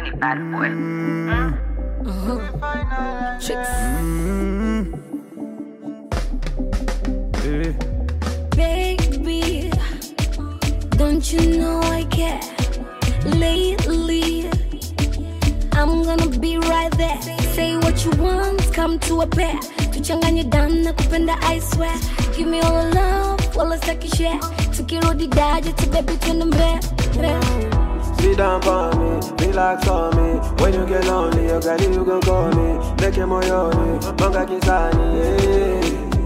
bad boy. Chicks. Baby, don't you know I care? Lately, I'm gonna be right there. Say what you want, come to a pair. Tuchanganye damu na kupenda, I swear. Give me all the love, wala saki share. Tukirudi daje tu baby tunambe. Sit down for me, relax on me. When you get lonely, you got it, you gon' call me. Make him moyoni, manga kisani, yeah.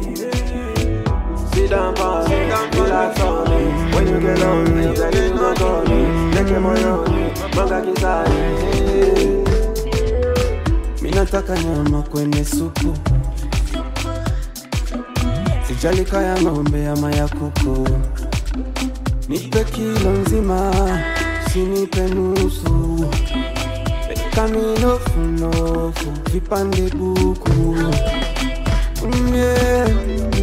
Sit down for me, relax on me. When you get lonely, you got it, you gon' call me. Make him moyoni, manga kisani, yeah. Minataka nyama kwenye supu. Sijali kaya ng'ombe ama ya kuku. Nipe kilo nzima, sinipe nusu. Kami nofu, vipande buku. Yeah.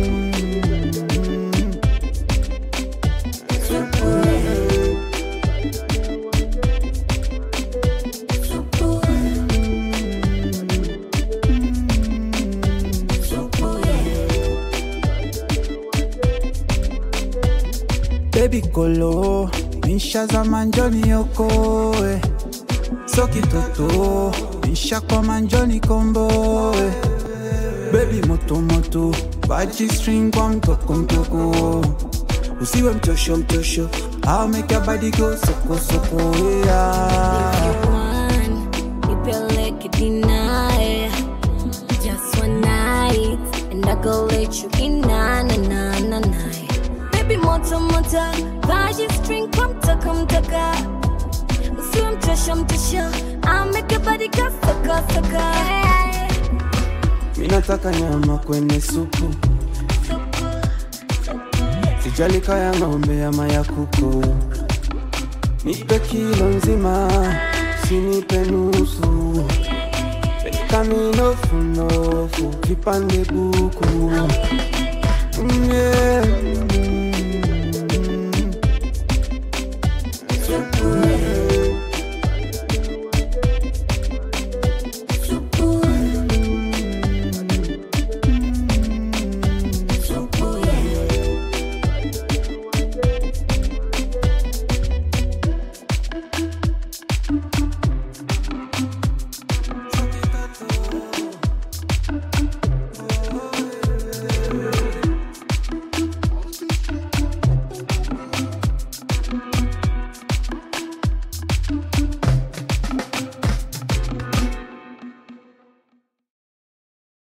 Baby kolo, nisha za manjoni yoko Soki toto, nisha kwa manjoni kombo Baby moto, baji string kwa mtoko Usiwe mchosho, I'll make your body go soko, yeah. If you want, you feel like you deny. Just one night, and I go let you in, na. Baby moto, baji string kwa mtaka Usiwe mchosho, I'll make your body go soko, yeah. Minataka nyama kwenye supu. Sijali kaya ng'ombe ama ya kuku. Nipe kilo nzima, sinipe nusu. Kami nofu, vipande buku. Yeah.